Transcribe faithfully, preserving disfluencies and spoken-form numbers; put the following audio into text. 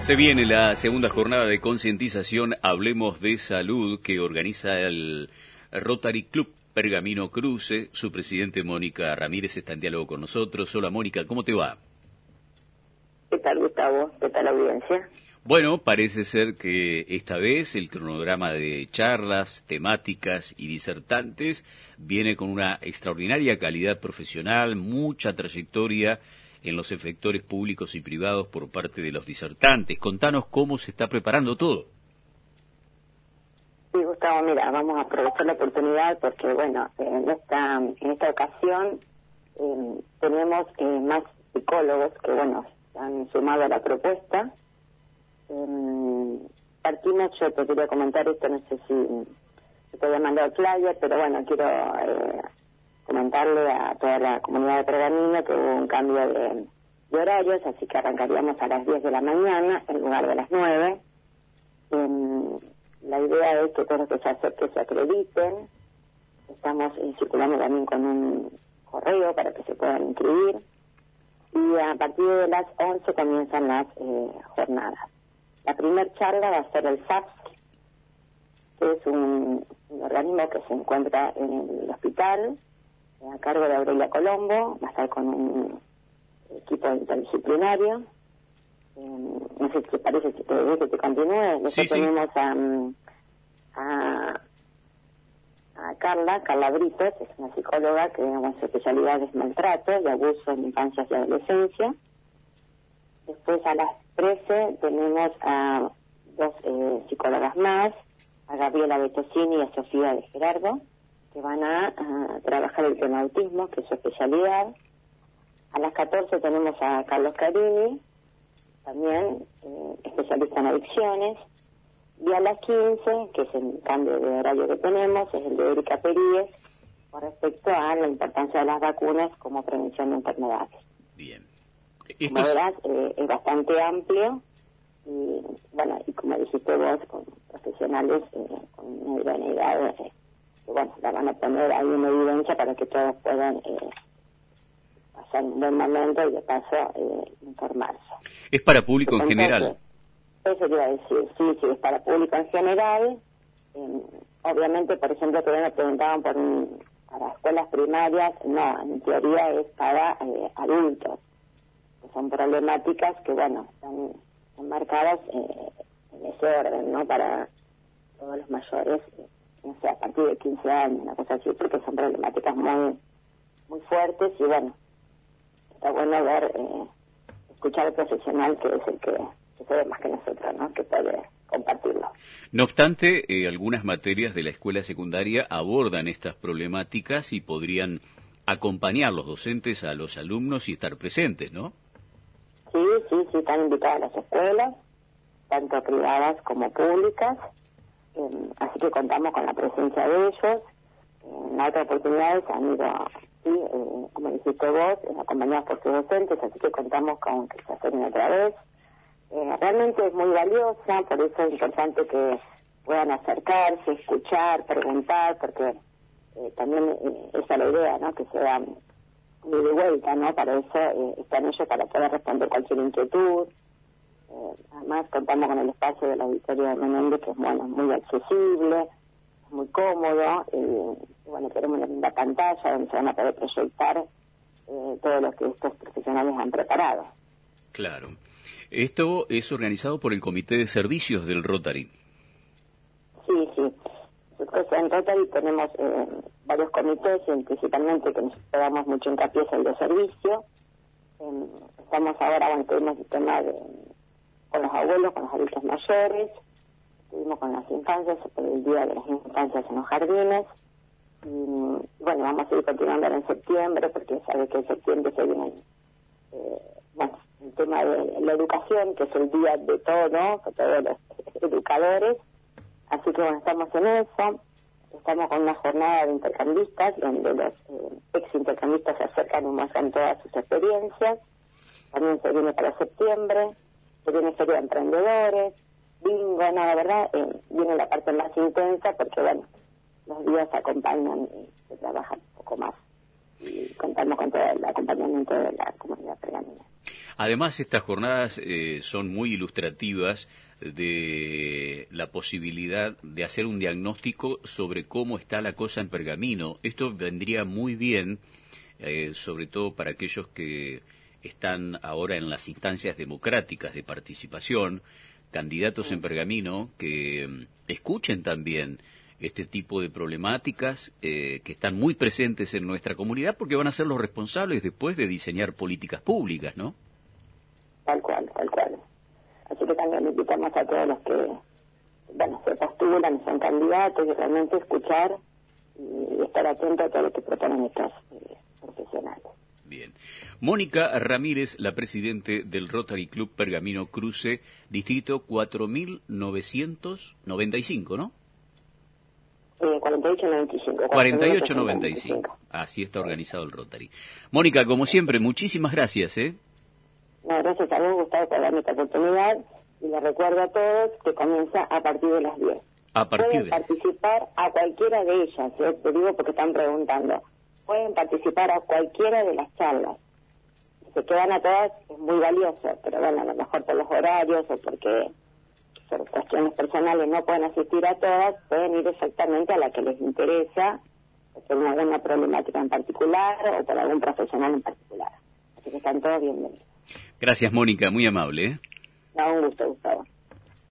Se viene la segunda jornada de concientización Hablemos de Salud que organiza el Rotary Club Pergamino Cruce. Su presidente Mónica Ramírez está en diálogo con nosotros. Hola Mónica, ¿cómo te va? ¿Qué tal, Gustavo? ¿Qué tal la audiencia? Bueno, parece ser que esta vez el cronograma de charlas, temáticas y disertantes viene con una extraordinaria calidad profesional, mucha trayectoria en los efectores públicos y privados por parte de los disertantes. Contanos cómo se está preparando todo. Sí, Gustavo, mira, vamos a aprovechar la oportunidad porque, bueno, en esta, en esta ocasión eh, tenemos eh, más psicólogos que, bueno, se han sumado a la propuesta. Eh, partimos, yo te quería comentar esto, no sé si, si te había mandado flyer, pero bueno, quiero eh, comentarle a toda la comunidad de Pergamino que hubo un cambio de, de horarios, así que arrancaríamos a las diez de la mañana en lugar de las nueve. Eh, la idea es que todos los que se acerquen se acrediten. Estamos eh, circulando también con un correo para que se puedan inscribir. Y a partir de las once comienzan las eh, jornadas. La primera charla va a ser el S A P S, que es un, un organismo que se encuentra en el hospital, a cargo de Aurelia Colombo. Va a estar con un equipo interdisciplinario. Eh, no sé si te parece si te, que te continúe. Después sí, sí. tenemos a, a, a Carla, Carla Britos, es una psicóloga que digamos su especialidad es maltrato y abuso en infancia y adolescencia. Después a las trece tenemos a dos eh, psicólogas más, a Gabriela Bettosini y a Sofía de Gerardo, que van a, a trabajar el tema autismo, que es su especialidad. A las catorce tenemos a Carlos Carini, también eh, especialista en adicciones. Y a las quince, que es el cambio de horario que tenemos, es el de Erika Períez, con respecto a la importancia de las vacunas como prevención de enfermedades. Bien. Como verás, eh, es bastante amplio y, bueno, y como dijiste vos, con profesionales eh, con una idoneidad, eh, que, bueno, la van a poner ahí en evidencia para que todos puedan eh, pasar un buen momento y de paso eh, informarse. ¿Es para público en general? Eso te iba a decir, sí, sí, es para público en general. Eh, obviamente, por ejemplo, que me preguntaban por un, para escuelas primarias, no, en teoría es para eh, adultos. Son problemáticas que, bueno, están enmarcadas eh, en ese orden, ¿no? Para todos los mayores, eh, no sé, a partir de quince años, una cosa así, porque son problemáticas muy muy fuertes y, bueno, está bueno ver, eh, escuchar al profesional que es el que, que sabe más que nosotros, ¿no? Que puede compartirlo. No obstante, eh, algunas materias de la escuela secundaria abordan estas problemáticas y podrían acompañar los docentes a los alumnos y estar presentes, ¿no? Sí, sí, sí, están invitadas las escuelas, tanto privadas como públicas, eh, así que contamos con la presencia de ellos. En otras oportunidades han ido, sí, eh, como dijiste vos, eh, acompañados por sus docentes, así que contamos con que se acerquen otra vez. Eh, realmente es muy valiosa, por eso es importante que puedan acercarse, escuchar, preguntar, porque eh, también eh, esa es la idea, ¿no? Que sea de vuelta, ¿no? Para eso eh, están ellos para poder responder cualquier inquietud. Eh, además contamos con el espacio de la auditoría de Menéndez, que es, bueno, muy accesible, muy cómodo, eh, y bueno, tenemos una linda pantalla donde se van a poder proyectar eh, todo lo que estos profesionales han preparado. Claro. Esto es organizado por el Comité de Servicios del Rotary. Sí, sí. Nosotros en Rotary tenemos eh, varios comités, y principalmente que nos damos mucho hincapié en el de servicio. Eh, estamos ahora, bueno, tenemos el tema de, con los abuelos, con los adultos mayores, estuvimos con las infancias, por el Día de las Infancias en los Jardines, y bueno, vamos a ir continuando ahora en septiembre, porque sabe que en septiembre se viene eh, bueno, el tema de la educación, que es el día de todo, ¿no? De todos los educadores. Así que, bueno, estamos en eso. Estamos con una jornada de intercambistas, donde los eh, ex intercambistas se acercan y muestran todas sus experiencias. También se viene para septiembre, se viene Feria de Emprendedores, bingo, no, la verdad, eh, viene la parte más intensa, porque, bueno, los días se acompañan y se trabaja un poco más. Y contamos con todo el acompañamiento de la comunidad pergamina. Además, estas jornadas eh, son muy ilustrativas de la posibilidad de hacer un diagnóstico sobre cómo está la cosa en Pergamino. Esto vendría muy bien, eh, sobre todo para aquellos que están ahora en las instancias democráticas de participación, candidatos en Pergamino, que um, escuchen también este tipo de problemáticas eh, que están muy presentes en nuestra comunidad, porque van a ser los responsables después de diseñar políticas públicas, ¿no? Tal cual, tal cual. Así que también invitamos a todos los que, bueno, se postulan, son candidatos, y realmente escuchar y estar atentos a todo lo que proponen estos eh, profesionales. Bien. Mónica Ramírez, la presidente del Rotary Club Pergamino Cruce, distrito cuatro mil novecientos noventa y cinco, ¿no? Eh, cuarenta y ocho noventa y cinco. cuarenta y ocho noventa y cinco. Así está organizado el Rotary. Mónica, como siempre, muchísimas gracias, ¿eh? No, gracias a vos, Gustavo, por darme esta oportunidad, y les recuerdo a todos que comienza a partir de las diez. A partir Pueden de... participar a cualquiera de ellas, ¿eh? Te digo porque están preguntando. Pueden participar a cualquiera de las charlas. Si se quedan a todas es muy valioso, pero bueno, a lo mejor por los horarios o porque por cuestiones personales no pueden asistir a todas, pueden ir exactamente a la que les interesa, o por alguna problemática en particular o por algún profesional en particular. Así que están todos bienvenidos. Gracias, Mónica, muy amable, ¿eh? No, un gusto, Gustavo.